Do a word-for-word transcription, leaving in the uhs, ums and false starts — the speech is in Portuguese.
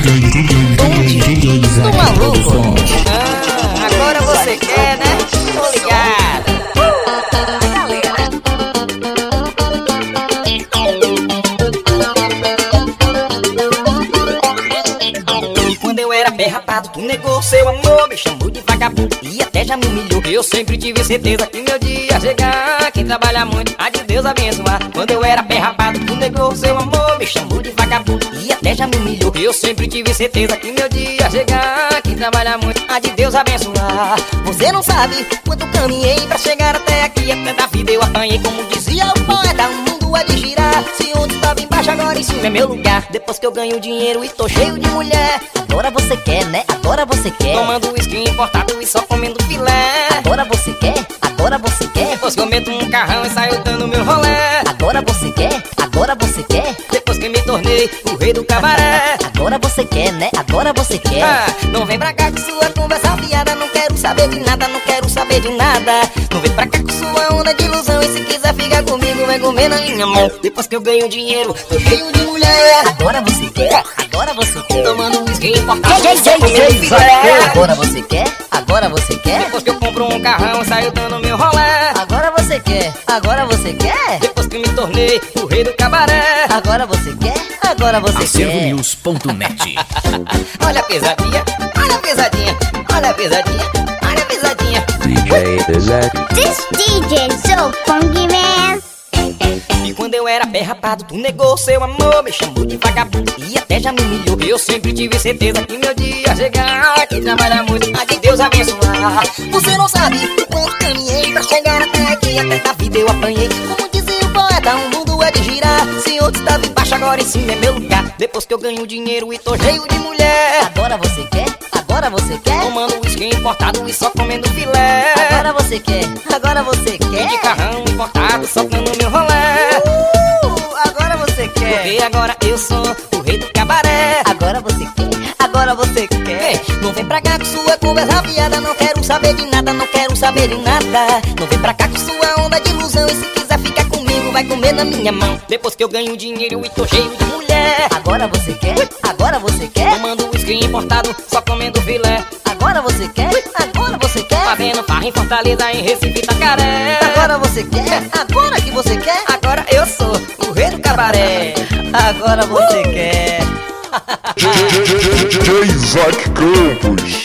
Tô maluco? Ah, agora você quer, né? Tô ligado. E quando eu era bem rapado, tu negou seu amor, me chamou de vagabundo e até já me humilhou. Eu sempre tive certeza que meu dia ia chegar. Quem trabalha muito, há de Deus abençoar. Quando eu era bem rapado, tu negou seu amor, me chamou de vagabundo e até já me humilhou. Eu sempre tive certeza que meu dia ia chegar. Quem trabalha muito, há de Deus abençoar. Você não sabe quanto caminhei pra chegar até aqui. Até da vida eu apanhei, como dizia o poeta, o mundo é de girar. Se ontem estava embaixo, agora em cima é meu lugar. Depois que eu ganho dinheiro e tô cheio de mulher. Agora você quer, né? Agora você quer. Tomando uísque importado e só comendo filé. Agora você quer? Agora você quer? Depois que eu meto um carrão e saio dando meu rolé. Agora você quer? Agora você quer? Depois que me tornei o rei do cabaré. Agora você quer, né? Agora você quer. Ah, não vem pra cá com sua conversa fiada. Não quero saber de nada, não quero saber de nada. Não vem pra cá com sua onda de ilusão. E se quiser ficar comigo, vem comer na minha mão. Depois que eu ganho dinheiro, tô cheio de mulher. Agora você quer? Agora você quer? Tomando uísque importado, J J comendo filé. Agora você quer? Agora você quer? Depois que eu compro um carrão e saio dando meu rolé. Agora você quer? Agora você quer? Depois que me tornei o rei do cabaré. Agora você quer? Agora você acervo quer? news ponto net. Olha a pesadinha, olha a pesadinha, olha a pesadinha, olha a pesadinha. D J Pesadinha. This D J so funky, man. E quando eu era bem rapado, tu negou seu amor, me chamou de vagabundo e até já me humilhou. Eu sempre tive certeza que meu dia ia chegar. Quem trabalha muito, há de Deus abençoar. Você não sabe o quanto caminhei pra chegar até aqui. Até da vida eu apanhei, como dizia o poeta, o mundo é de girar. Se outro estava embaixo, agora em cima é meu lugar. Depois que eu ganho dinheiro e tô cheio de mulher. Agora você quer? Agora você quer? Tomando uísque importado e só comendo filé. Agora você quer? Agora você E quer? de carrão importado, só dando meu rolé. Uh, agora você quer? Porque agora eu sou o rei do cabaré. Agora você quer? Agora você quer? Ei, não vem pra cá com sua conversa fiada. Não quero saber de nada, não quero saber de nada. Não vem pra cá com sua onda de ilusão. E se quiser ficar comigo, vai comer na minha mão. Depois que eu ganho dinheiro e tô cheio de mulher. Agora você quer? Agora você quer? Tomando uísque importado, só comendo filé. Agora você quer? Agora você quer? Fazendo farra em Fortaleza, em Recife, Itacaré. Agora você quer? Agora que você quer? Agora eu sou o rei do cabaré. Agora você quer? J Isaac Campos.